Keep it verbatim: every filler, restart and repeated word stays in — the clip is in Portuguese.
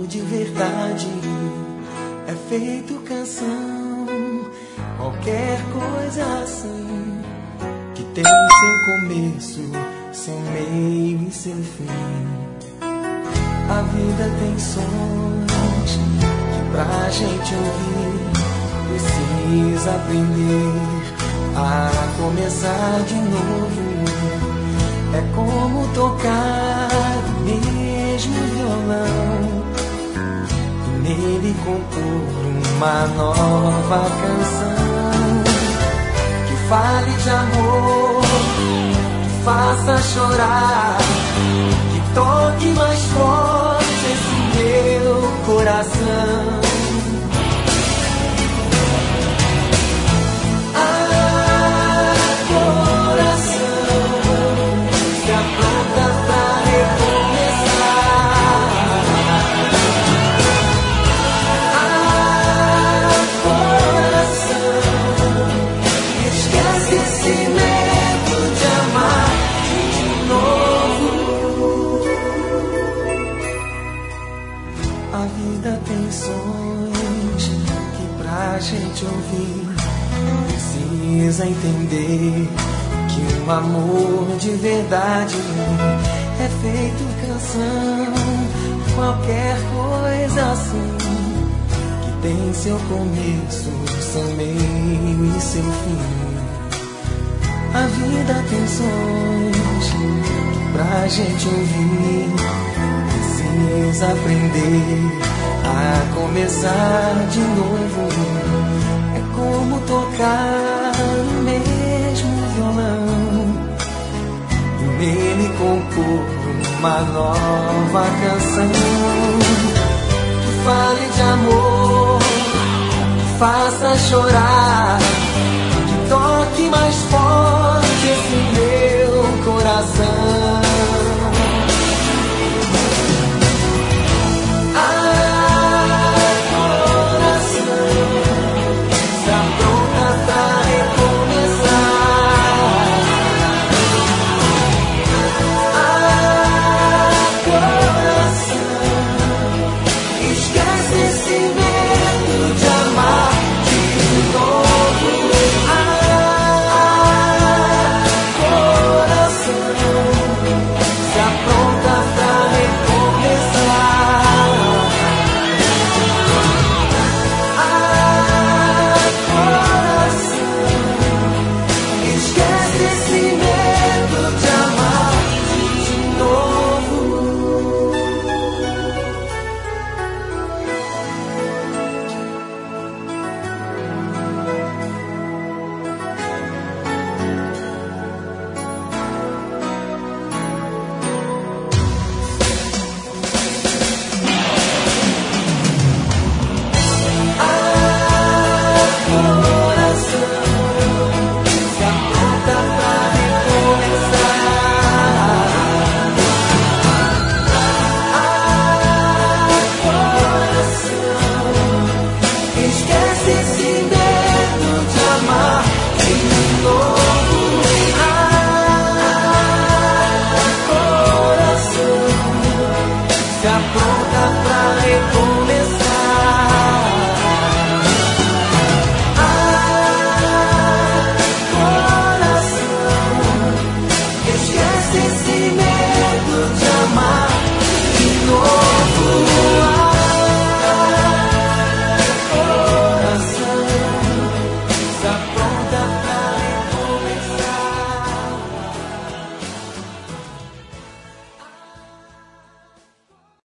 amor de verdade é feito canção, qualquer coisa assim, que tem seu começo, seu meio e seu fim. A vida tem sons que pra gente ouvir precisa aprender a começar de novo. É como tocar o mesmo violão e nele compor uma nova canção que fale de amor, que faça chorar, que toque mais forte esse meu coração. Gente ouvir, precisa entender que um amor de verdade é feito canção, qualquer coisa assim, que tem seu começo, seu meio e seu fim. A vida tem sons que pra gente ouvir precisa aprender a começar de novo. É como tocar o mesmo violão e nele compor uma nova canção que fale de amor, que faça chorar, que toque mais forte esse meu coração.